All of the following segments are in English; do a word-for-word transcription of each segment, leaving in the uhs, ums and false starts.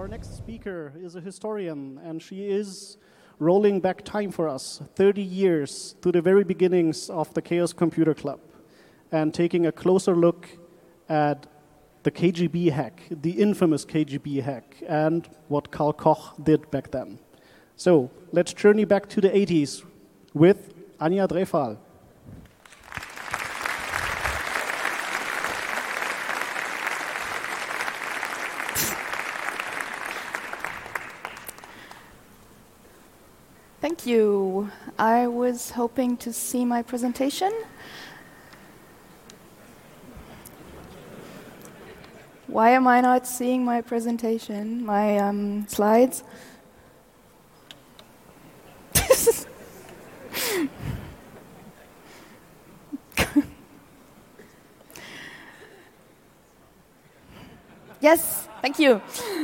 Our next speaker is a historian, and she is rolling back time for us, thirty years to the very beginnings of the Chaos Computer Club, and taking a closer look at the K G B hack, the infamous K G B hack, and what Karl Koch did back then. So let's journey back to the eighties with Anja Drefal. Thank you. I was hoping to see my presentation. Why am I not seeing my presentation, my um, slides? Yes, thank you.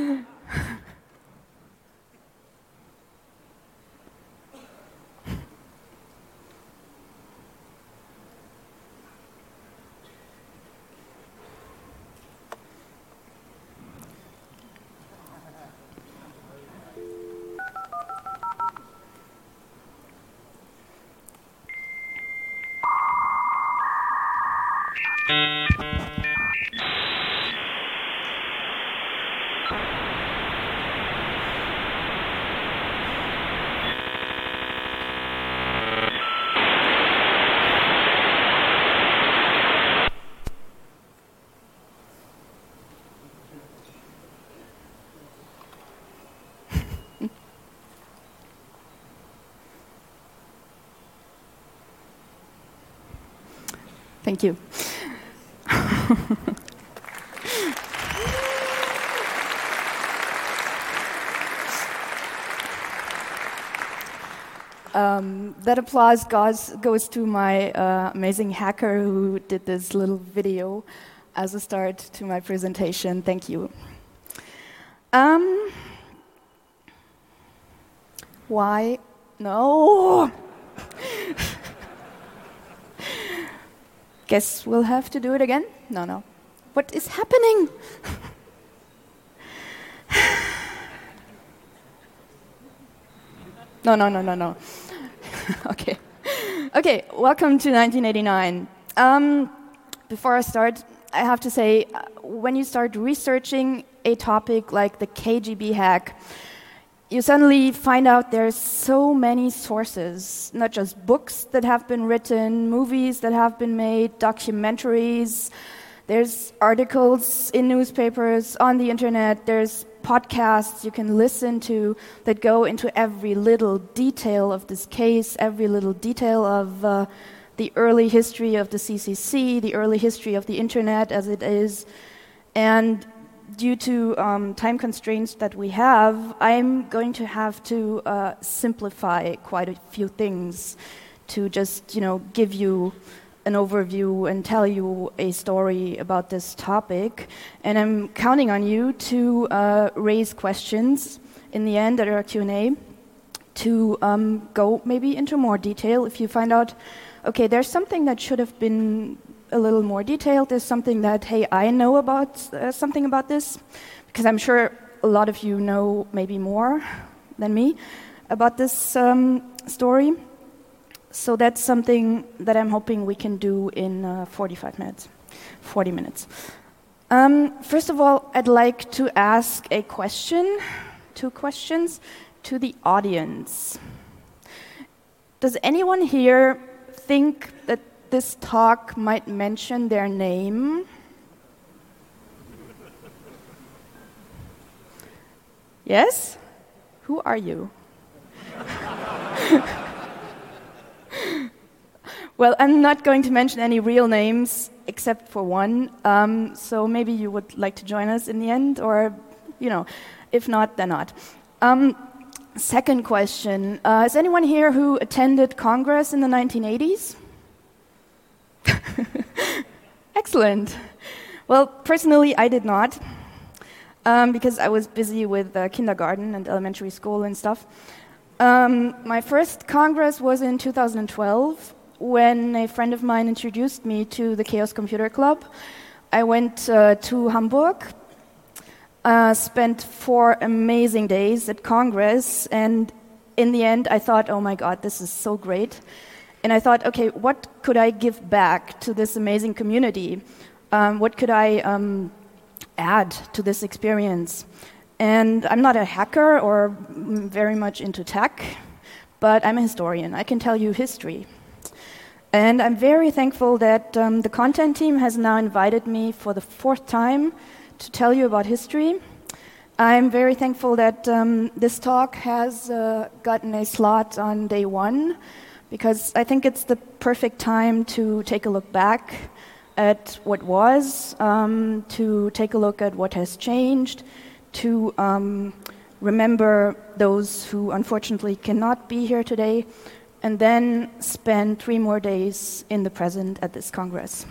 Thank you. um, that applause goes, goes to my uh, amazing hacker who did this little video as a start to my presentation. Thank you. Um, why? No. Guess we'll have to do it again? No, no. What is happening? No, no, no, no, no. Okay. Okay, welcome to nineteen eighty-nine. Um, before I start, I have to say, uh, when you start researching a topic like the K G B hack, you suddenly find out there's so many sources, not just books that have been written, movies that have been made, documentaries, there's articles in newspapers, on the internet, there's podcasts you can listen to that go into every little detail of this case, every little detail of uh, the early history of the C C C, the early history of the internet as it is, and due to um, time constraints that we have, I'm going to have to uh, simplify quite a few things to just, you know, give you an overview and tell you a story about this topic. And I'm counting on you to uh, raise questions in the end at our Q and A to um, go maybe into more detail if you find out, okay, there's something that should have been a little more detailed. There's something that, hey, I know about uh, something about this, because I'm sure a lot of you know maybe more than me about this um, story. So that's something that I'm hoping we can do in uh, forty-five minutes, forty minutes. Um, first of all, I'd like to ask a question, two questions, to the audience. Does anyone here think that this talk might mention their name? Yes? Who are you? Well, I'm not going to mention any real names except for one, um, so maybe you would like to join us in the end, or, you know, if not, then not. Um, second question, uh, is anyone here who attended Congress in the nineteen eighties? Excellent. Well, personally, I did not, um, because I was busy with uh, kindergarten and elementary school and stuff. Um, my first Congress was in two thousand twelve, when a friend of mine introduced me to the Chaos Computer Club. I went uh, to Hamburg, uh, spent four amazing days at Congress, and in the end I thought, oh my God, this is so great. And I thought, okay, what could I give back to this amazing community? Um, what could I um, add to this experience? And I'm not a hacker or very much into tech, but I'm a historian. I can tell you history. And I'm very thankful that um, the content team has now invited me for the fourth time to tell you about history. I'm very thankful that um, this talk has uh, gotten a slot on day one, because I think it's the perfect time to take a look back at what was, um, to take a look at what has changed, to um, remember those who unfortunately cannot be here today, and then spend three more days in the present at this Congress.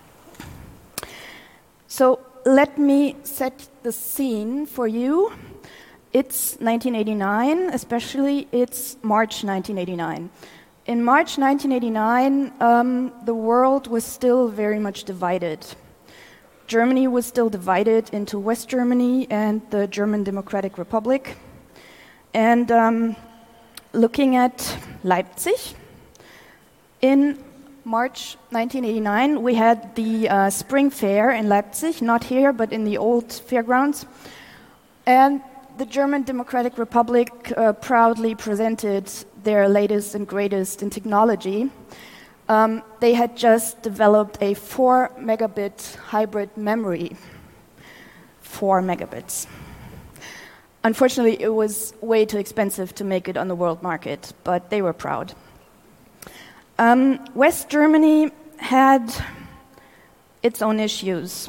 So let me set the scene for you. It's nineteen eighty-nine, especially it's March nineteen eighty-nine. In March nineteen eighty-nine, um, the world was still very much divided. Germany was still divided into West Germany and the German Democratic Republic. And um, looking at Leipzig, in March nineteen eighty-nine, we had the uh, Spring Fair in Leipzig, not here, but in the old fairgrounds. And the German Democratic Republic uh, proudly presented their latest and greatest in technology. Um, they had just developed a four megabit hybrid memory. Four megabits. Unfortunately, it was way too expensive to make it on the world market, but they were proud. Um, West Germany had its own issues.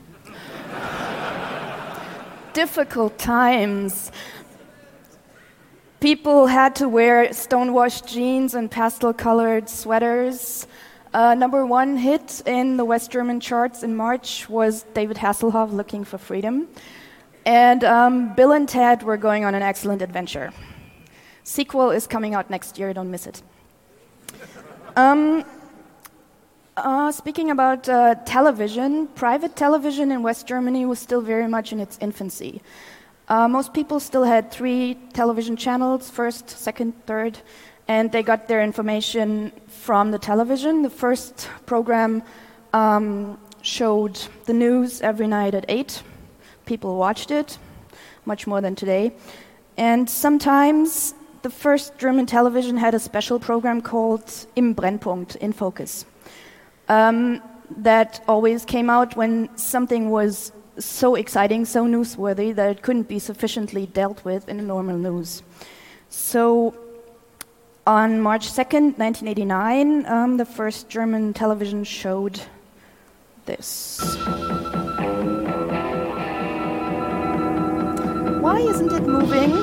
Difficult times. People had to wear stonewashed jeans and pastel-colored sweaters. Uh, number one hit in the West German charts in March was David Hasselhoff, Looking for Freedom. And um, Bill and Ted were going on an excellent adventure. Sequel is coming out next year, don't miss it. Um, uh, speaking about uh, television, private television in West Germany was still very much in its infancy. Uh, most people still had three television channels, first, second, third, and they got their information from the television. The first program um, showed the news every night at eight. People watched it, much more than today. And sometimes the first German television had a special program called Im Brennpunkt, in focus, um, that always came out when something was so exciting, so newsworthy, that it couldn't be sufficiently dealt with in normal news. So on March second, nineteen eighty-nine, um, the first German television showed this. Why isn't it moving?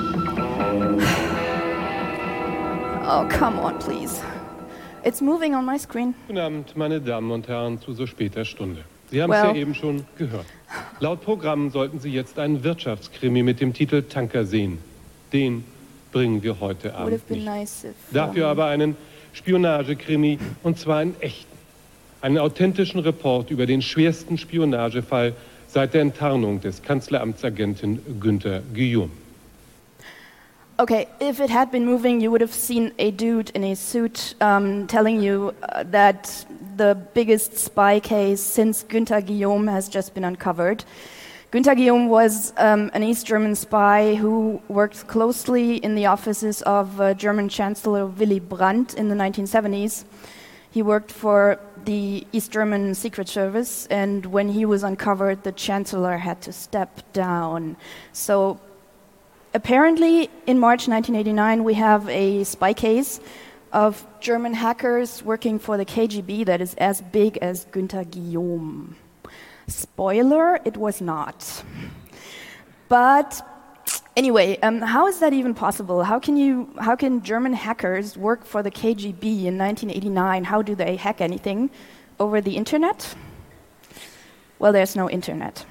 Oh, come on, please. It's moving on my screen. Guten Abend, meine Damen und Herren, zu so später Stunde. Sie haben es Well. ja eben schon gehört. Laut Programm sollten Sie jetzt einen Wirtschaftskrimi mit dem Titel Tanker sehen. Den bringen wir heute Would Abend have been nicht. nice if, Dafür um, aber einen Spionagekrimi, und zwar einen echten. Einen authentischen Report über den schwersten Spionagefall seit der Enttarnung des Kanzleramtsagenten Günther Guillaume. Okay, if it had been moving, you would have seen a dude in a suit um, telling you uh, that the biggest spy case since Günther Guillaume has just been uncovered. Günther Guillaume was um, an East German spy who worked closely in the offices of uh, German Chancellor Willy Brandt in the nineteen seventies. He worked for the East German Secret Service, and when he was uncovered, the Chancellor had to step down. So apparently, in March nineteen eighty-nine, we have a spy case of German hackers working for the K G B that is as big as Günther Guillaume. Spoiler, it was not. But anyway, um, how is that even possible? How can you? How can German hackers work for the K G B in nineteen eighty-nine? How do they hack anything? Over the internet? Well, there's no internet.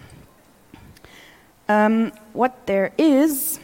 Um, what there is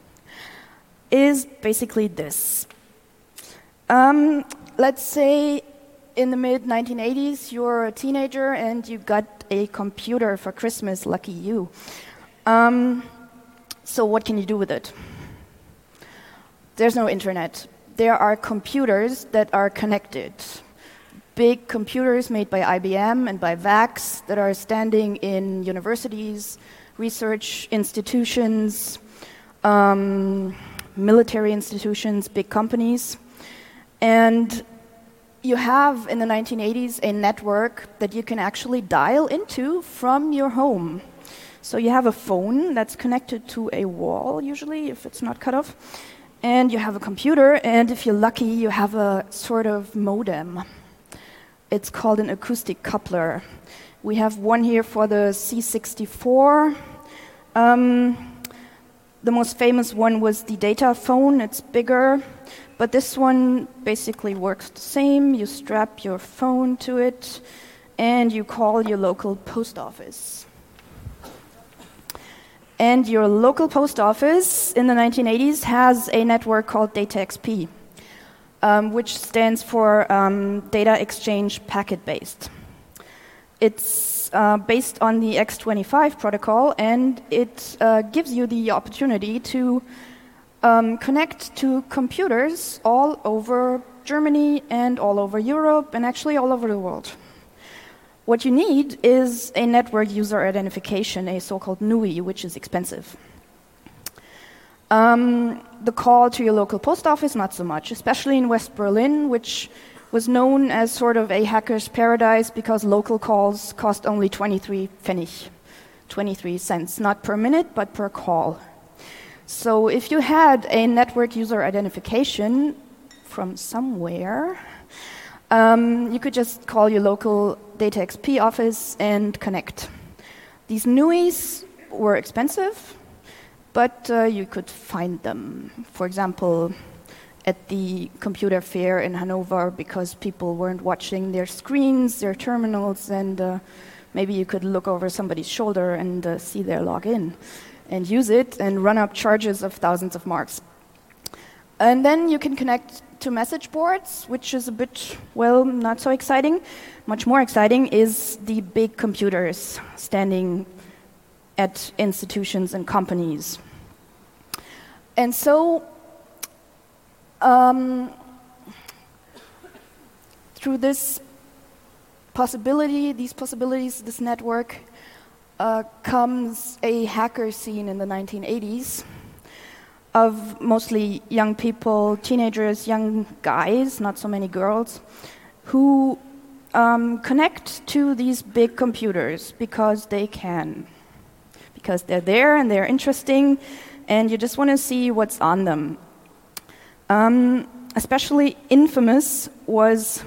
is basically this. Um, let's say in the mid nineteen eighties, you're a teenager and you got a computer for Christmas, lucky you. Um, so what can you do with it? There's no internet. There are computers that are connected. Big computers made by I B M and by VAX that are standing in universities, research institutions, um, military institutions, big companies. And you have, in the nineteen eighties, a network that you can actually dial into from your home. So you have a phone that's connected to a wall, usually, if it's not cut off. And you have a computer, and if you're lucky, you have a sort of modem. It's called an acoustic coupler. We have one here for the C sixty-four. Um, the most famous one was the data phone. It's bigger, but this one basically works the same. You strap your phone to it, and you call your local post office. And your local post office in the nineteen eighties has a network called DataXP, um, which stands for um, Data Exchange Packet-Based. It's uh, based on the X twenty-five protocol, and it uh, gives you the opportunity to um, connect to computers all over Germany and all over Europe and actually all over the world. What you need is a network user identification, a so-called N U I, which is expensive. Um, the call to your local post office, not so much, especially in West Berlin, which was known as sort of a hacker's paradise because local calls cost only twenty-three Pfennig, twenty-three cents, not per minute, but per call. So if you had a network user identification from somewhere, Um, you could just call your local DataXP office and connect. These N U Is were expensive, but uh, you could find them. For example, at the computer fair in Hanover, because people weren't watching their screens, their terminals, and uh, maybe you could look over somebody's shoulder and uh, see their login and use it and run up charges of thousands of marks. And then you can connect to message boards, which is a bit, well, not so exciting. Much more exciting is the big computers standing at institutions and companies. And so, um, through this possibility, these possibilities, this network, uh, comes a hacker scene in the nineteen eighties. Of mostly young people, teenagers, young guys, not so many girls, who um, connect to these big computers because they can. Because they're there and they're interesting, and you just want to see what's on them. Um, especially infamous was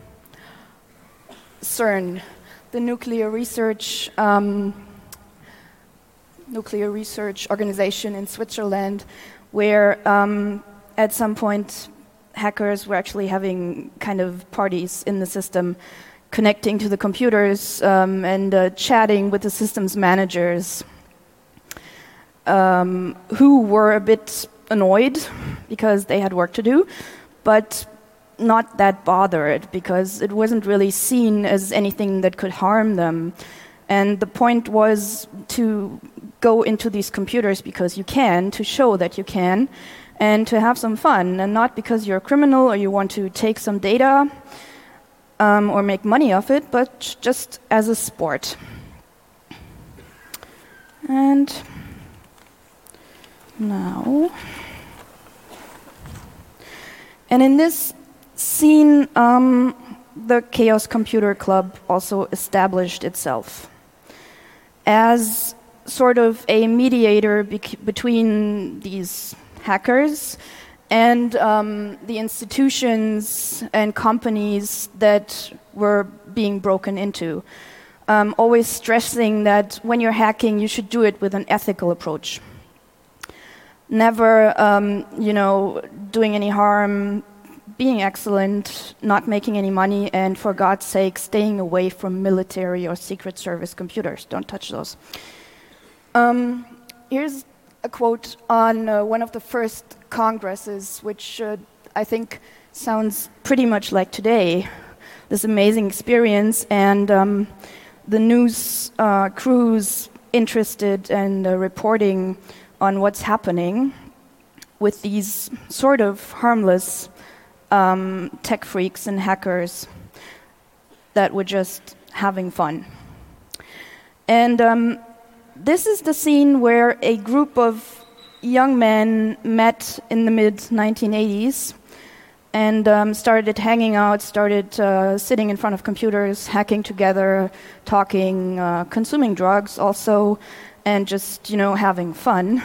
CERN, the nuclear research um, nuclear research organization in Switzerland, where um, at some point hackers were actually having kind of parties in the system, connecting to the computers um, and uh, chatting with the system's managers, um, who were a bit annoyed because they had work to do, but not that bothered because it wasn't really seen as anything that could harm them. And the point was to go into these computers because you can, to show that you can, and to have some fun, and not because you're a criminal or you want to take some data um, or make money off it, but just as a sport. And now, and in this scene, um, the Chaos Computer Club also established itself as sort of a mediator bec- between these hackers and um, the institutions and companies that were being broken into. Um, always stressing that when you're hacking, you should do it with an ethical approach. Never, um, you know, doing any harm, being excellent, not making any money, and for God's sake, staying away from military or Secret Service computers. Don't touch those. Um, here's a quote on uh, one of the first congresses, which uh, I think sounds pretty much like today. This amazing experience, and um, the news uh, crews interested in uh, reporting on what's happening with these sort of harmless um, tech freaks and hackers that were just having fun. And um, this is the scene where a group of young men met in the mid nineteen eighties and um, started hanging out, started uh, sitting in front of computers, hacking together, talking, uh, consuming drugs also, and just, you know, having fun.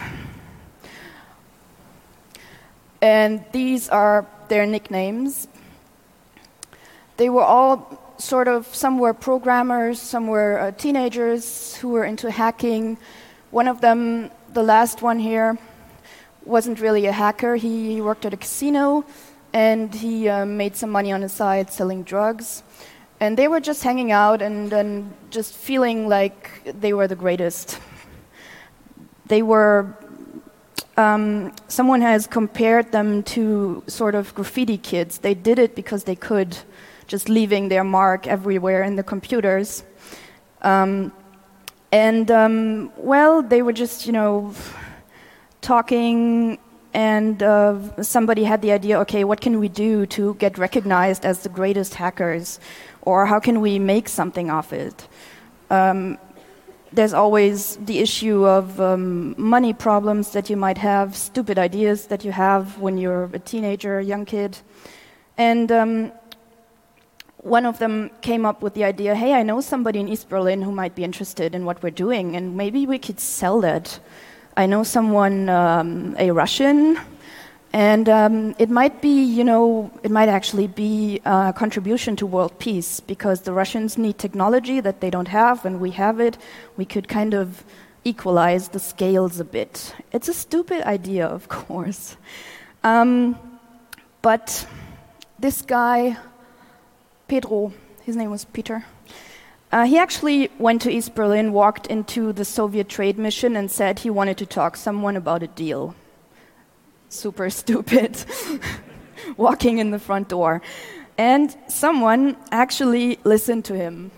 And these are their nicknames. They were all sort of, some were programmers, some were uh, teenagers who were into hacking. One of them, the last one here, wasn't really a hacker. He worked at a casino, and he uh, made some money on the side selling drugs. And they were just hanging out and, and just feeling like they were the greatest. They were, um, someone has compared them to sort of graffiti kids. They did it because they could, just leaving their mark everywhere in the computers. Um, and, um, well, they were just, you know, talking, and uh, somebody had the idea, okay, what can we do to get recognized as the greatest hackers? Or how can we make something of it? Um, there's always the issue of um, money problems that you might have, stupid ideas that you have when you're a teenager, a young kid. And um, one of them came up with the idea, hey, I know somebody in East Berlin who might be interested in what we're doing, and maybe we could sell that. I know someone, um, a Russian, and um, it might be, you know, it might actually be a contribution to world peace, because the Russians need technology that they don't have, and we have it. We could kind of equalize the scales a bit. It's a stupid idea, of course. Um, but this guy, Pedro, his name was Peter, Uh, he actually went to East Berlin, walked into the Soviet trade mission, and said he wanted to talk to someone about a deal. Super stupid. Walking in the front door. And someone actually listened to him.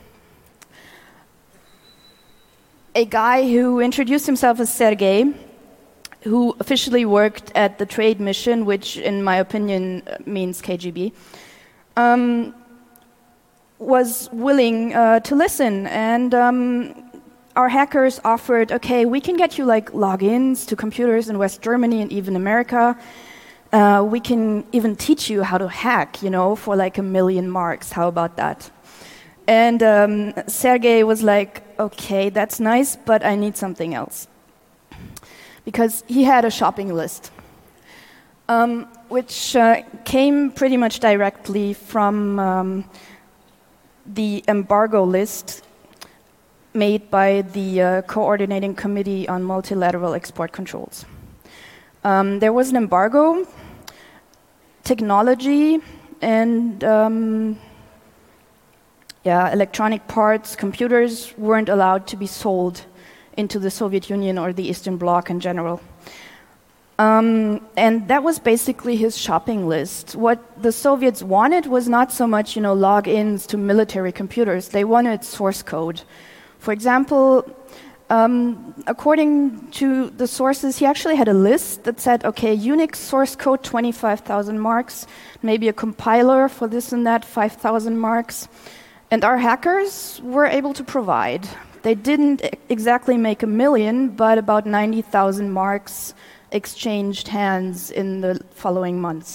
A guy who introduced himself as Sergei, who officially worked at the trade mission, which in my opinion means K G B, um, was willing uh, to listen, and um, our hackers offered, okay, we can get you like logins to computers in West Germany and even America. Uh, we can even teach you how to hack, you know, for like a million marks. How about that? And um, Sergei was like, okay, that's nice, but I need something else. Because he had a shopping list, um, which uh, came pretty much directly from um, the embargo list made by the uh, Coordinating Committee on Multilateral Export Controls. Um, there was an embargo, technology, and um, yeah, electronic parts, computers weren't allowed to be sold into the Soviet Union or the Eastern Bloc in general. Um, and that was basically his shopping list. What the Soviets wanted was not so much, you know, logins to military computers. They wanted source code. For example, um, according to the sources, he actually had a list that said, okay, Unix source code, twenty-five thousand marks, maybe a compiler for this and that, five thousand marks. And our hackers were able to provide. They didn't exactly make a million, but about ninety thousand marks exchanged hands in the following months.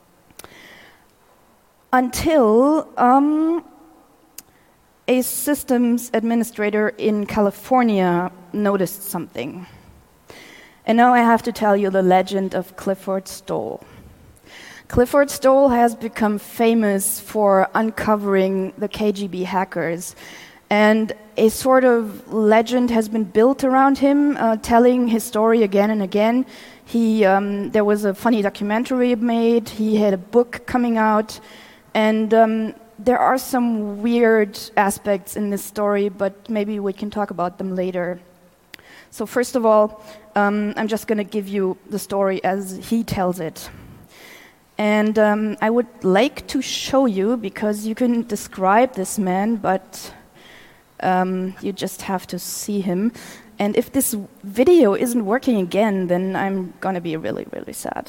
Until um, a systems administrator in California noticed something. And now I have to tell you the legend of Clifford Stoll. Clifford Stoll has become famous for uncovering the K G B hackers. And a sort of legend has been built around him, uh, telling his story again and again. He, um, there was a funny documentary made, he had a book coming out, and um, there are some weird aspects in this story, but maybe we can talk about them later. So first of all, um, I'm just going to give you the story as he tells it. And um, I would like to show you, because you can describe this man, but Um, you just have to see him. And if this video isn't working again, then I'm gonna be really, really sad.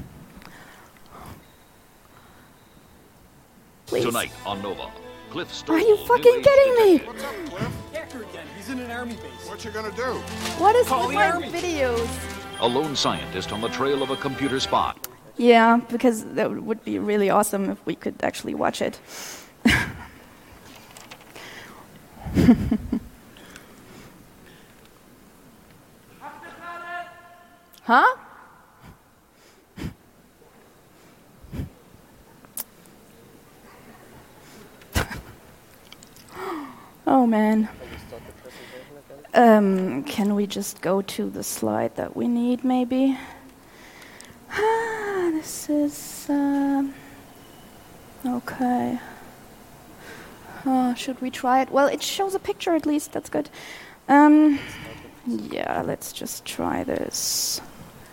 Please. Tonight on Nova, Cliff Stoll. Are you fucking kidding me? What's up, Cliff? Hacker again. He's in an army base. What you gonna do? What is Call with the my army. videos? A lone scientist on the trail of a computer spy. Yeah, because that would be really awesome if we could actually watch it. Huh? Oh man. Um, can we just go to the slide that we need, maybe? Ah, this is uh, okay. Uh, should we try it? Well, it shows a picture at least. That's good. Um, yeah, let's just try this.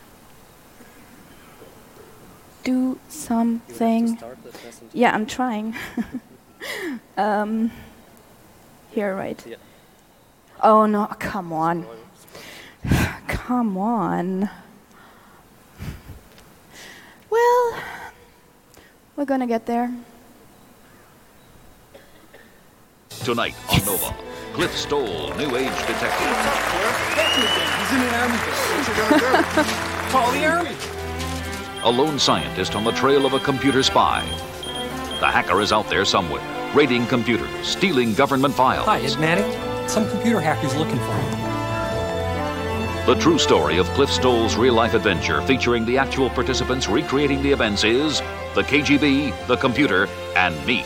Do something. Yeah, I'm trying. um, here, right? Yeah. Oh no! Come on! Come on! Well, we're gonna get there. Tonight on Nova, Cliff Stoll, New Age detective. What's up, Cliff? Hacker again. He's in an army base. What you gonna do? Call the army. A lone scientist on the trail of a computer spy. The hacker is out there somewhere, raiding computers, stealing government files. Hi, Idmatic. Some computer hacker's looking for me. The true story of Cliff Stoll's real-life adventure, featuring the actual participants recreating the events, is the K G B, the computer, and me.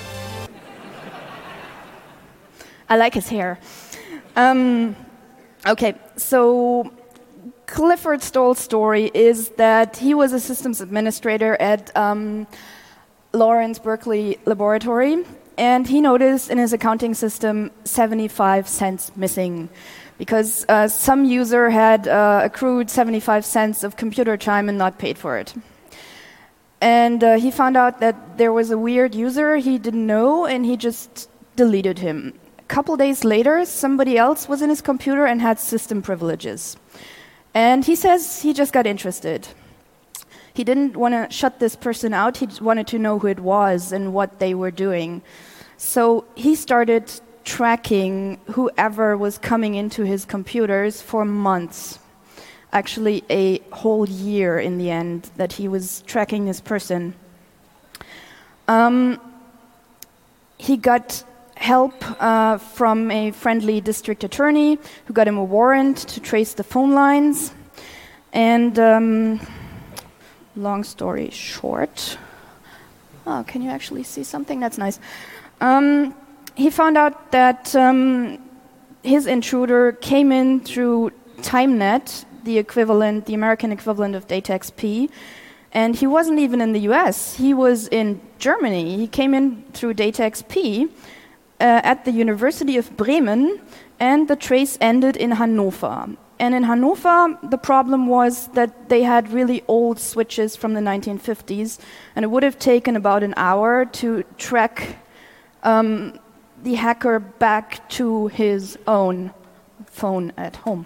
I like his hair. Um, okay, so Clifford Stoll's story is that he was a systems administrator at um, Lawrence Berkeley Laboratory, and he noticed in his accounting system seventy-five cents missing because uh, some user had uh, accrued seventy-five cents of computer time and not paid for it. And uh, he found out that there was a weird user he didn't know, and he just deleted him. A couple days later, somebody else was in his computer and had system privileges. And he says he just got interested. He didn't want to shut this person out. He just wanted to know who it was and what they were doing. So he started tracking whoever was coming into his computers for months. Actually, a whole year in the end that he was tracking this person. Um, he got help uh, from a friendly district attorney who got him a warrant to trace the phone lines. And um, long story short, oh, can you actually see something? That's nice. Um, he found out that um, his intruder came in through TimeNet, the equivalent, the American equivalent of Data X P, and he wasn't even in the U S. He was in Germany. He came in through Data X P uh, at the University of Bremen, and the trace ended in Hannover. And in Hannover, the problem was that they had really old switches from the nineteen fifties, and it would have taken about an hour to track um, the hacker back to his own phone at home.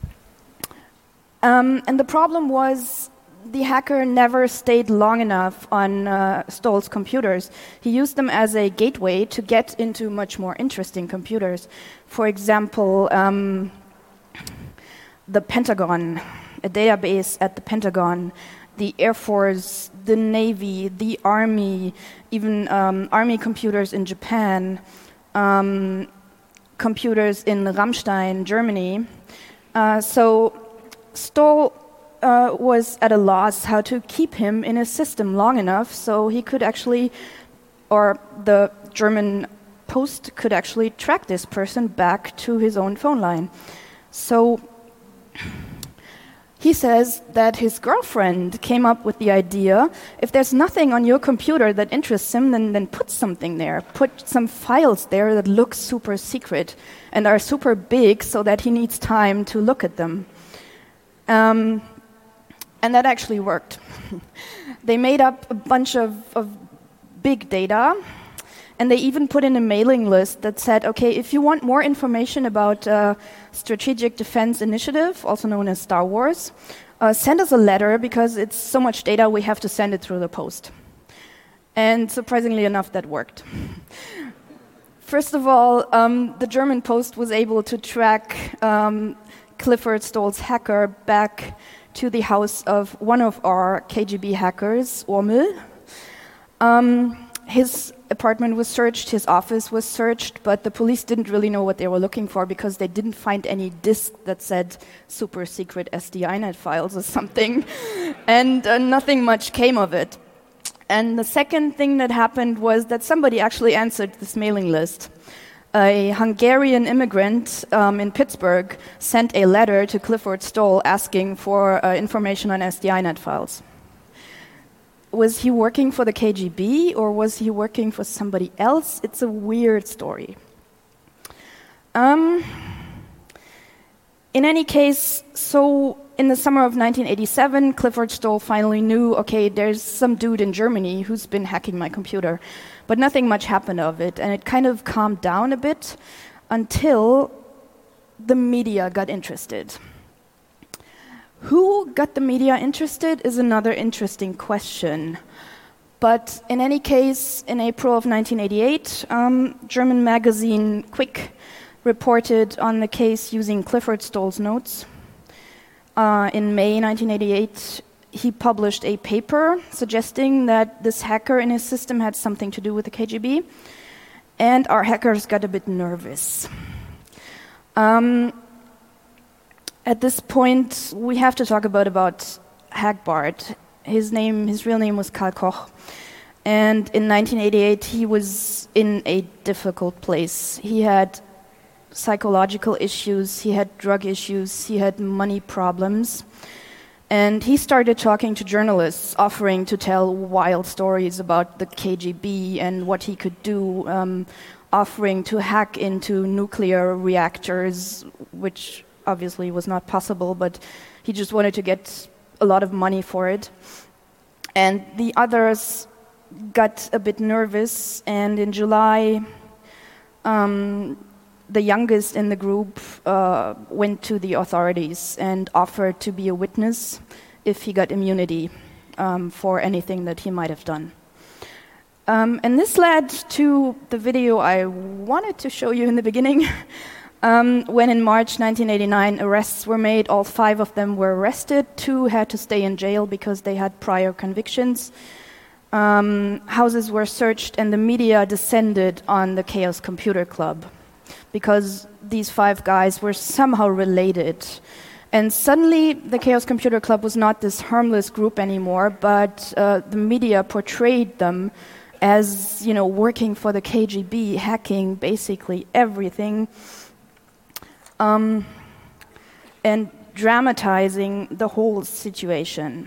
Um, and the problem was the hacker never stayed long enough on uh, Stoll's computers. He used them as a gateway to get into much more interesting computers. For example, um, the Pentagon, a database at the Pentagon, the Air Force, the Navy, the Army, even um, Army computers in Japan, um, computers in Ramstein, Germany. Uh, so Stoll uh, was at a loss how to keep him in his system long enough so he could actually, or the German post could actually track this person back to his own phone line. So he says that his girlfriend came up with the idea, if there's nothing on your computer that interests him, then, then put something there. Put some files there that look super secret and are super big so that he needs time to look at them. Um, and that actually worked. They made up a bunch of, of big data, And they even put in a mailing list that said, okay, if you want more information about uh, Strategic Defense Initiative, also known as Star Wars, uh, send us a letter because it's so much data we have to send it through the post. And surprisingly enough, that worked. First of all, um, the German Post was able to track um, Clifford Stoll's hacker back to the house of one of our K G B hackers, Ormel. Um, his apartment was searched, his office was searched, but the police didn't really know what they were looking for because they didn't find any disk that said super secret S D I net files or something, and uh, nothing much came of it. And the second thing that happened was that somebody actually answered this mailing list. A Hungarian immigrant um, in Pittsburgh sent a letter to Clifford Stoll asking for uh, information on S D I net files. Was he working for the K G B or was he working for somebody else? It's a weird story. Um, in any case, so in the summer of nineteen eighty-seven, Clifford Stoll finally knew, okay, there's some dude in Germany who's been hacking my computer. But nothing much happened of it, and it kind of calmed down a bit until the media got interested. Who got the media interested is another interesting question. But in any case, in April of nineteen eighty-eight, um, German magazine Quick reported on the case using Clifford Stoll's notes. Uh, in May nineteen eighty-eight, he published a paper suggesting that this hacker in his system had something to do with the K G B, and our hackers got a bit nervous. Um, at this point, we have to talk about, about Hagbard. His name, his real name was Karl Koch, and in nineteen eighty-eight, he was in a difficult place. He had psychological issues, he had drug issues, he had money problems. And he started talking to journalists, offering to tell wild stories about the K G B and what he could do, um, offering to hack into nuclear reactors, which obviously was not possible, but he just wanted to get a lot of money for it. And the others got a bit nervous, and in July, um, the youngest in the group uh, went to the authorities and offered to be a witness if he got immunity um, for anything that he might have done. Um, and this led to the video I wanted to show you in the beginning, um, when in March nineteen eighty-nine arrests were made. All five of them were arrested. Two had to stay in jail because they had prior convictions. Um, houses were searched and the media descended on the Chaos Computer Club, because these five guys were somehow related. And suddenly, the Chaos Computer Club was not this harmless group anymore, but uh, the media portrayed them as, you know, working for the K G B, hacking basically everything, um, and dramatizing the whole situation.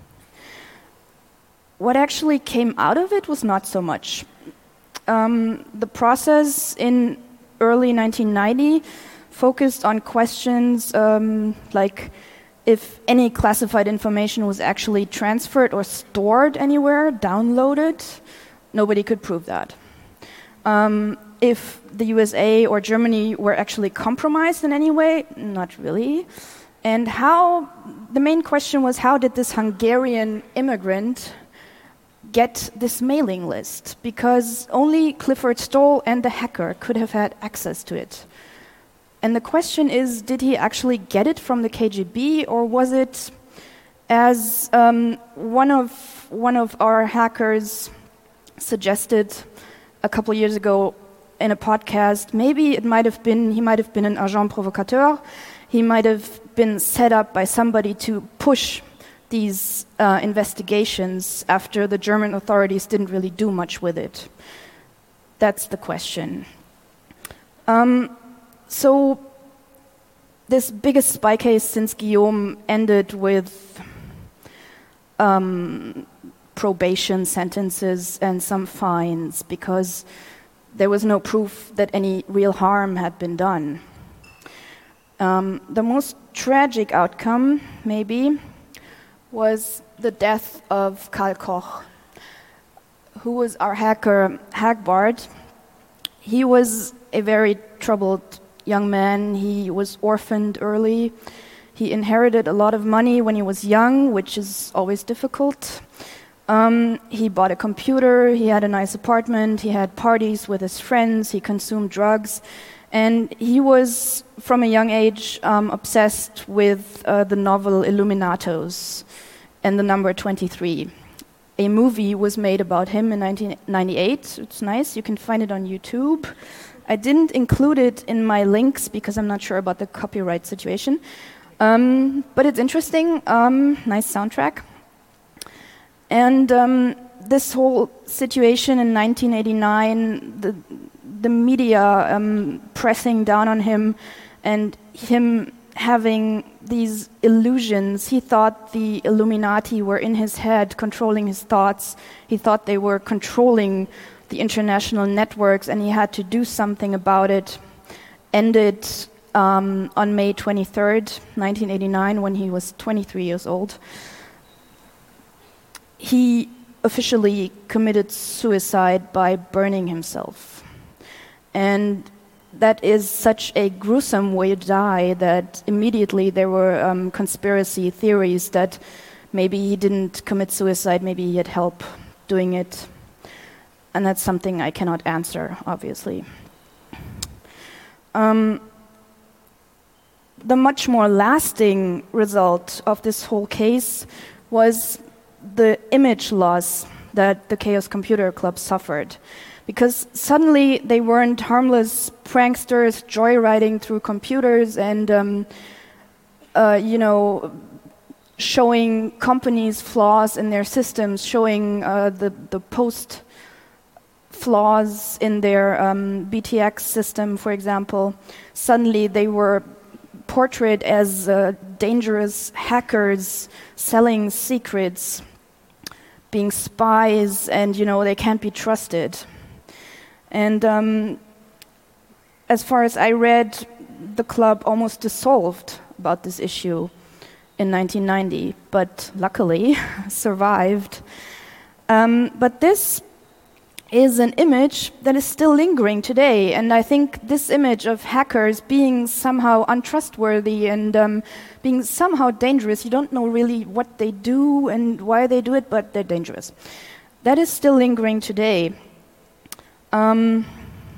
What actually came out of it was not so much. Um, the process in early nineteen ninety focused on questions um, like if any classified information was actually transferred or stored anywhere, downloaded. Nobody could prove that. Um, if the U S A or Germany were actually compromised in any way, not really. And how, the main question was, how did this Hungarian immigrant get this mailing list? Because only Clifford Stoll and the hacker could have had access to it. And the question is, did he actually get it from the K G B, or was it, as um, one of one of our hackers suggested a couple of years ago in a podcast, maybe it might have been, he might have been an agent provocateur, he might have been set up by somebody to push these uh, investigations after the German authorities didn't really do much with it. That's the question. Um, so this biggest spy case since Guillaume ended with um, probation sentences and some fines because there was no proof that any real harm had been done. Um, the most tragic outcome, maybe, was the death of Karl Koch, who was our hacker, Hagbard. He was a very troubled young man. He was orphaned early. He inherited a lot of money when he was young, which is always difficult. Um, he bought a computer, he had a nice apartment, he had parties with his friends, he consumed drugs, and he was, from a young age, um, obsessed with uh, the novel Illuminatos and the number twenty-three. A movie was made about him in nineteen ninety-eight. It's nice, you can find it on YouTube. I didn't include it in my links because I'm not sure about the copyright situation. Um, but it's interesting, um, nice soundtrack. And um, this whole situation in nineteen eighty-nine, the, the media um, pressing down on him and him having these illusions. He thought the Illuminati were in his head, controlling his thoughts. He thought they were controlling the international networks, and he had to do something about it. Ended um, on May twenty-third, nineteen eighty-nine, when he was twenty-three years old. He officially committed suicide by burning himself. And that is such a gruesome way to die that immediately there were um, conspiracy theories that maybe he didn't commit suicide, maybe he had help doing it. And that's something I cannot answer, obviously. Um, the much more lasting result of this whole case was the image loss that the Chaos Computer Club suffered. Because suddenly they weren't harmless pranksters joyriding through computers and, um, uh, you know, showing companies flaws in their systems, showing uh, the, the post flaws in their um, B T X system, for example. Suddenly they were portrayed as uh, dangerous hackers selling secrets, being spies, and, you know, they can't be trusted. And um, as far as I read, the club almost dissolved about this issue in nineteen ninety, but luckily survived. Um, but this is an image that is still lingering today, and I think this image of hackers being somehow untrustworthy and um, being somehow dangerous, you don't know really what they do and why they do it, but they're dangerous. That is still lingering today. Um,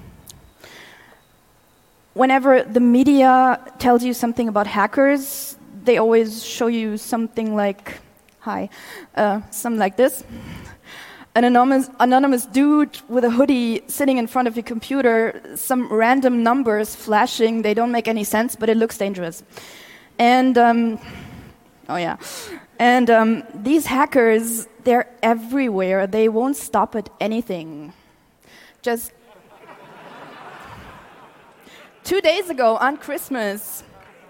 whenever the media tells you something about hackers, they always show you something like, hi, uh, something like this. An anonymous, anonymous dude with a hoodie sitting in front of your computer, some random numbers flashing, they don't make any sense, but it looks dangerous. And, um, oh yeah, and um, these hackers, they're everywhere. They won't stop at anything. Just two days ago on Christmas,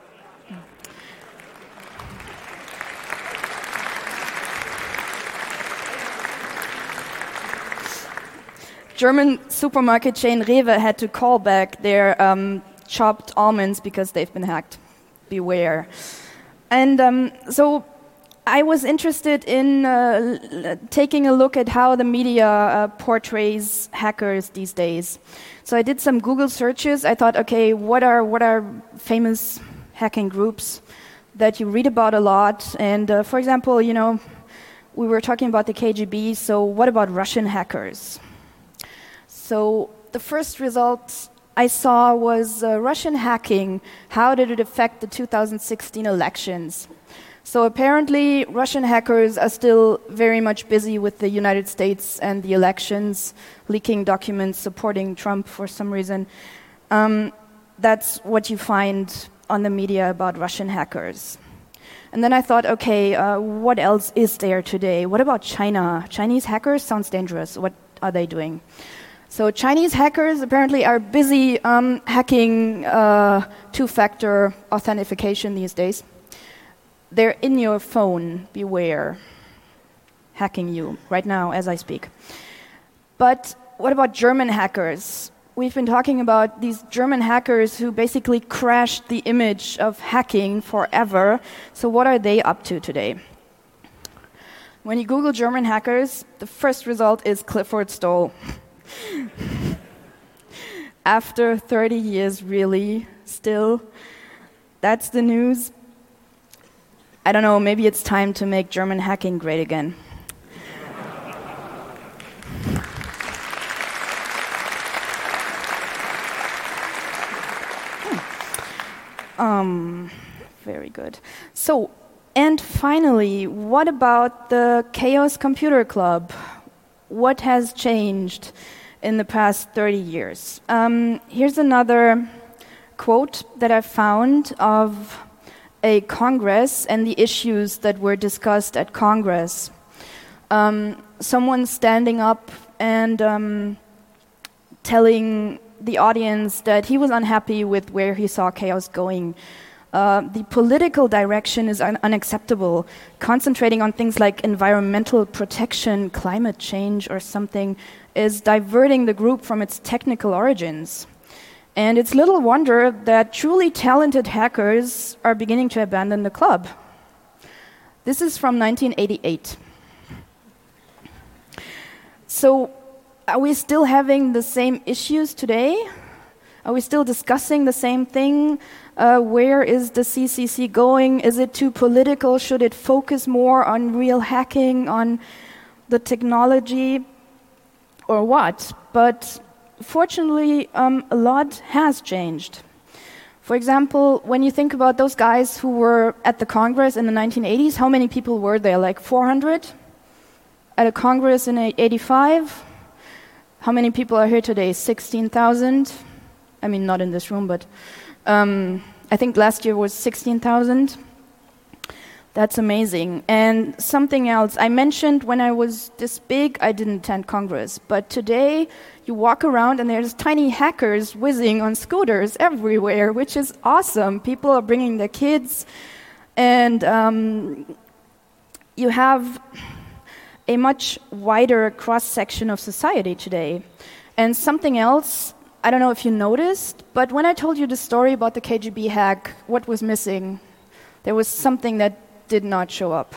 German supermarket chain Rewe had to call back their um, chopped almonds because they've been hacked. Beware. And um, so I was interested in uh, l- taking a look at how the media uh, portrays hackers these days. So I did some Google searches. I thought, okay, what are what are famous hacking groups that you read about a lot? And uh, for example, you know, we were talking about the K G B, so what about Russian hackers? So the first result I saw was uh, Russian hacking. How did it affect the two thousand sixteen elections? So apparently Russian hackers are still very much busy with the United States and the elections, leaking documents supporting Trump for some reason. Um, that's what you find on the media about Russian hackers. And then I thought, okay, uh, what else is there today? What about China? Chinese hackers sounds dangerous. What are they doing? So Chinese hackers apparently are busy um, hacking uh, two-factor authentication these days. They're in your phone, beware, hacking you right now as I speak. But what about German hackers? We've been talking about these German hackers who basically crashed the image of hacking forever. So what are they up to today? when you Google German hackers, the first result is Clifford Stoll. After thirty years, really, still, that's the news. I don't know, maybe it's time to make German hacking great again. Um, very good. So, and finally, what about the Chaos Computer Club? What has changed in the past thirty years? Um, here's another quote that I found of a Congress and the issues that were discussed at Congress. Um, someone standing up and um, telling the audience that he was unhappy with where he saw chaos going. Uh, the political direction is un- unacceptable. Concentrating on things like environmental protection, climate change, or something is diverting the group from its technical origins. And it's little wonder that truly talented hackers are beginning to abandon the club. This is from nineteen eighty-eight. So, are we still having the same issues today? Are we still discussing the same thing? Uh, where is the C C C going? Is it too political? Should it focus more on real hacking, on the technology, or what? But fortunately, um, a lot has changed. For example, when you think about those guys who were at the Congress in the nineteen eighties, how many people were there? Like four hundred? At a Congress in eighty-five? How many people are here today? sixteen thousand? I mean, not in this room, but um, I think last year was sixteen thousand. That's amazing. And something else, I mentioned when I was this big, I didn't attend Congress. But today, you walk around and there's tiny hackers whizzing on scooters everywhere, which is awesome. People are bringing their kids. And um, you have a much wider cross-section of society today. And something else, I don't know if you noticed, but when I told you the story about the K G B hack, what was missing? There was something that did not show up.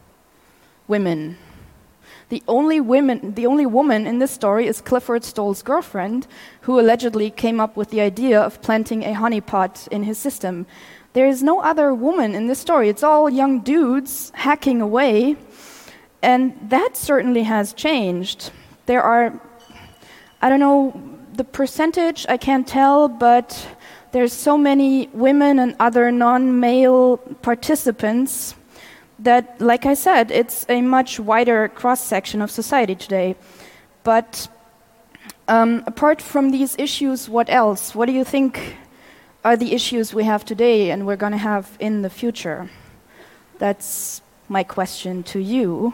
Women. The only women, the only woman in this story is Clifford Stoll's girlfriend, who allegedly came up with the idea of planting a honeypot in his system. There is no other woman in this story. It's all young dudes hacking away. And that certainly has changed. There are, I don't know the percentage, I can't tell, but there's so many women and other non-male participants that, like I said, it's a much wider cross-section of society today. But um, apart from these issues, what else? What do you think are the issues we have today and we're going to have in the future? That's my question to you.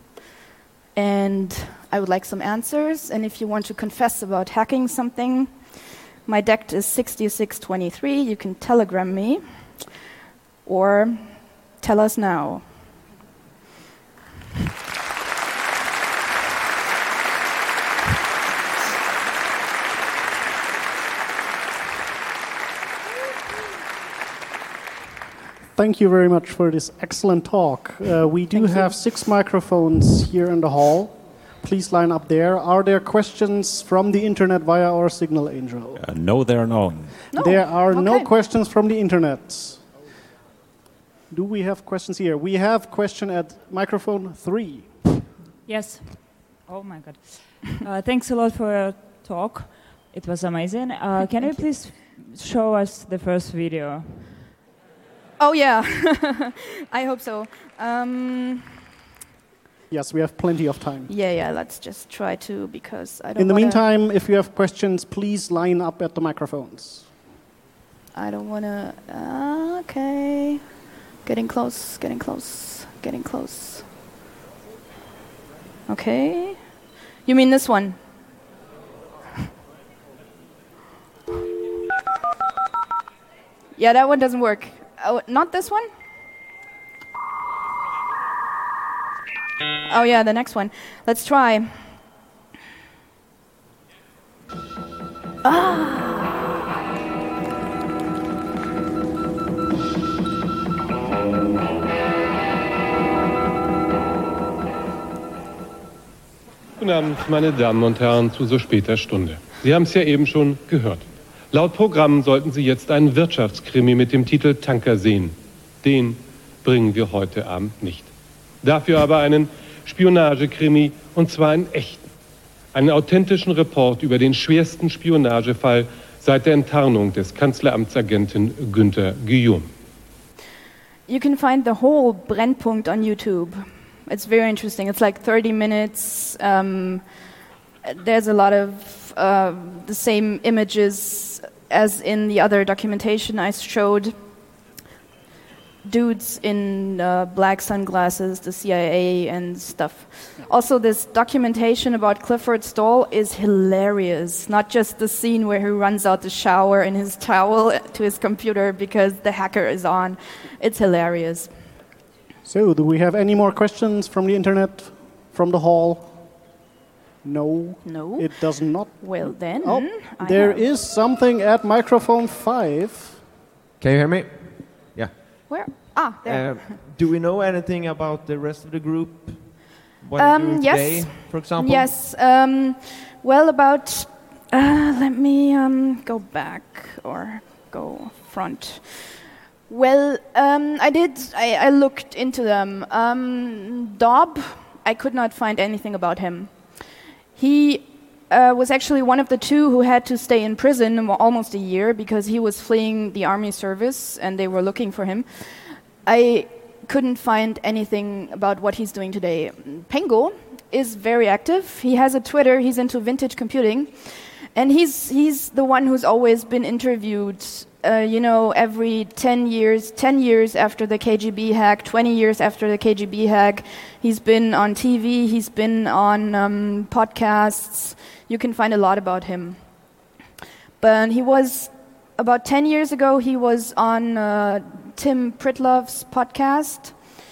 And I would like some answers. And if you want to confess about hacking something, my D E C T is sixty-six twenty-three. You can telegram me or tell us now. Thank you very much for this excellent talk. Uh, we do Thank you. have six microphones here in the hall. Please line up there. Are there questions from the internet via our Signal Angel? Uh, no, there are none. No. There are no Okay. questions from the internet. Do we have questions here? We have question at microphone three. Yes. Oh my God. Uh, thanks a lot for your talk. It was amazing. Uh, can you please show us the first video? Oh, yeah. I hope so. Um, Yes, we have plenty of time. yeah, yeah, let's just try to, because I don't In the wanna, meantime, if you have questions, please line up at the microphones. I don't want to... Uh, okay. Getting close, getting close, getting close. Okay. You mean this one? Yeah, that one doesn't work. Oh, not this one? Oh yeah, the next one. Let's try. Ah! Guten Abend, meine Damen und Herren, zu so später Stunde. Sie haben es ja eben schon gehört. Laut Programm sollten Sie jetzt einen Wirtschaftskrimi mit dem Titel Tanker sehen. Den bringen wir heute Abend nicht. Dafür aber einen Spionagekrimi, und zwar einen echten. Einen authentischen Report über den schwersten Spionagefall seit der Enttarnung des Kanzleramtsagenten Günther Guillaume. You can find the whole Brennpunkt on YouTube. It's very interesting. It's like thirty minutes. Um, there's a lot of uh, the same images as in the other documentation I showed. Dudes in uh, black sunglasses, the C I A and stuff. Also, this documentation about Clifford Stoll is hilarious. Not just the scene where he runs out the shower in his towel to his computer because the hacker is on. It's hilarious. So, do we have any more questions from the internet, from the hall? No. No. It does not. Well then, Oh, I there have. is something at microphone five. Can you hear me? Yeah. Where? Ah, there. Uh, do we know anything about the rest of the group? What Um, are you doing yes. today, for example? Yes. Um, well, about. Uh, let me um, go back or go front. Well, um, I did. I, I looked into them. Um, Dobb, I could not find anything about him. He uh, was actually one of the two who had to stay in prison almost a year because he was fleeing the army service and they were looking for him. I couldn't find anything about what he's doing today. Pengo is very active. He has a Twitter. He's into vintage computing. And he's he's the one who's always been interviewed, uh, you know, every ten years, ten years after the K G B hack, twenty years after the K G B hack. He's been on T V. He's been on um, podcasts. You can find a lot about him. But he was, about ten years ago, he was on uh, Tim Pritloff's podcast.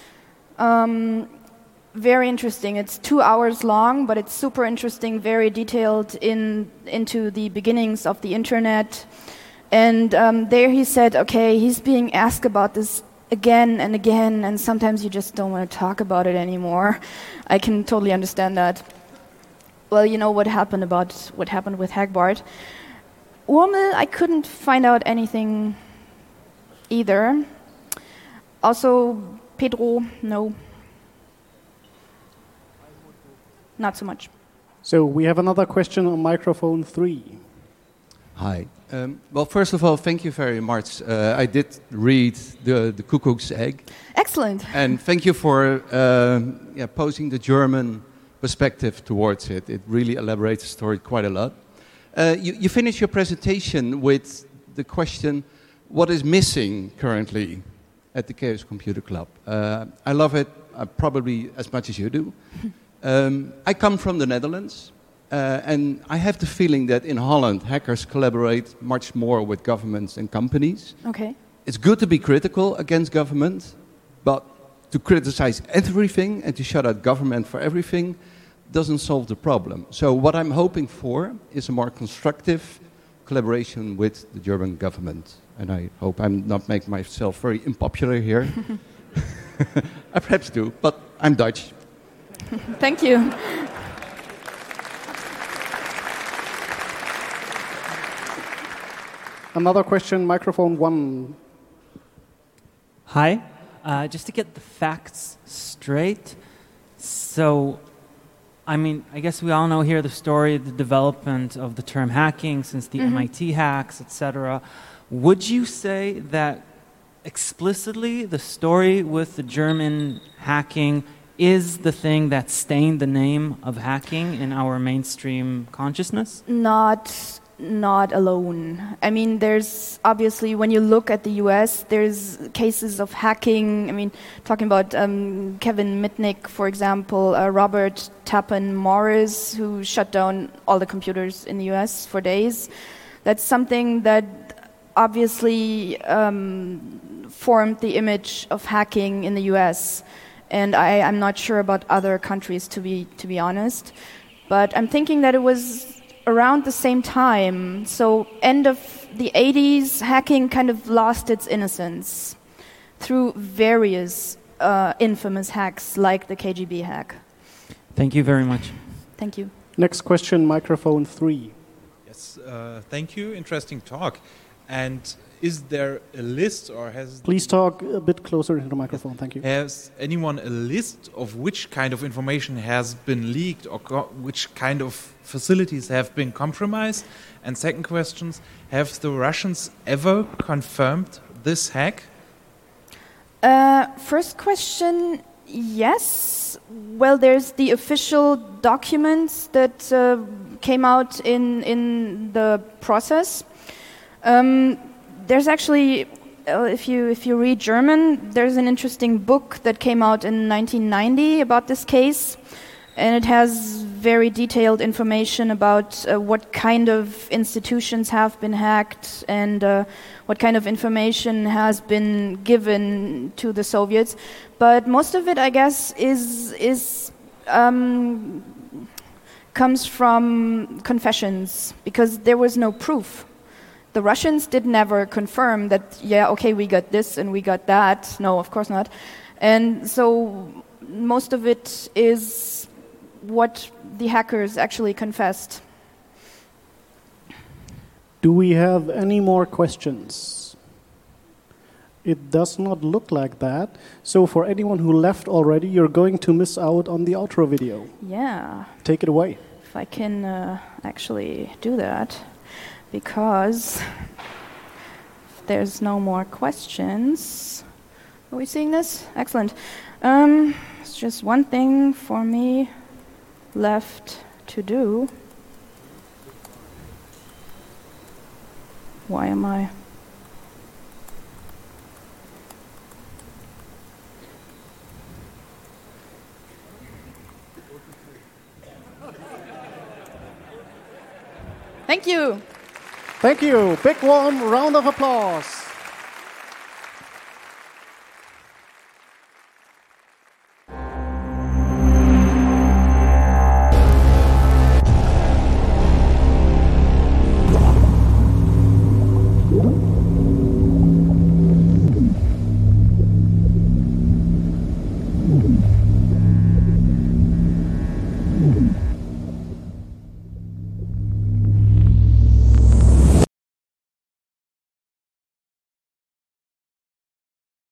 Um, very interesting. It's two hours long, but it's super interesting, very detailed in into the beginnings of the internet. And um, there he said, okay, he's being asked about this again and again, and sometimes you just don't want to talk about it anymore. I can totally understand that. Well, you know what happened about what happened with Hagbard. Urmel, I couldn't find out anything either. Also, Pedro, no. Not so much. So, we have another question on microphone three. Hi. Um, well, first of all, thank you very much. Uh, I did read the, the Cuckoo's Egg. Excellent. And thank you for uh, yeah, posing the German perspective towards it. It really elaborates the story quite a lot. Uh, you, you finished your presentation with the question, what is missing currently at the Chaos Computer Club? Uh, I love it, uh, probably as much as you do. um, I come from the Netherlands. Uh, and I have the feeling that in Holland, hackers collaborate much more with governments and companies. Okay. It's good to be critical against government, but to criticize everything and to shut out government for everything doesn't solve the problem. So what I'm hoping for is a more constructive collaboration with the German government. And I hope I'm not making myself very unpopular here. I perhaps do, but I'm Dutch. Thank you. Another question, microphone one. Hi. Uh, just to get the facts straight. So, I mean, I guess we all know here the story, the development of the term hacking since the Mm-hmm. M I T hacks, et cetera. Would you say that explicitly the story with the German hacking is the thing that stained the name of hacking in our mainstream consciousness? Not not alone. I mean, there's obviously, when you look at the U S, there's cases of hacking. I mean, talking about um, Kevin Mitnick, for example, uh, Robert Tappan Morris, who shut down all the computers in the U S for days. That's something that obviously um, formed the image of hacking in the U S. And I, I'm not sure about other countries, to be to be honest. But I'm thinking that it was around the same time, so end of the eighties, hacking kind of lost its innocence through various uh, infamous hacks like the K G B hack. Thank you very much. Thank you. Next question, microphone three. Yes, uh, thank you. Interesting talk. And is there a list, or has... Please talk a bit closer into the microphone. Thank you. Has anyone a list of which kind of information has been leaked, or co- which kind of facilities have been compromised? And second question, have the Russians ever confirmed this hack? Uh, first question, yes. Well, there's the official documents that uh, came out in, in the process. Um, there's actually, uh, if you if you read German, there's an interesting book that came out in nineteen ninety about this case, and it has very detailed information about uh, what kind of institutions have been hacked and uh, what kind of information has been given to the Soviets. But most of it, I guess, is is um, comes from confessions, because there was no proof. The Russians did never confirm that, yeah, okay, we got this and we got that. No, of course not. And so most of it is what the hackers actually confessed. Do we have any more questions? It does not look like that. So for anyone who left already, you're going to miss out on the outro video. Yeah. Take it away. If I can uh, actually do that. Because there's no more questions. Are we seeing this? Excellent. Um, it's just one thing for me left to do. Why am I? Thank you. Thank you. Big warm round of applause.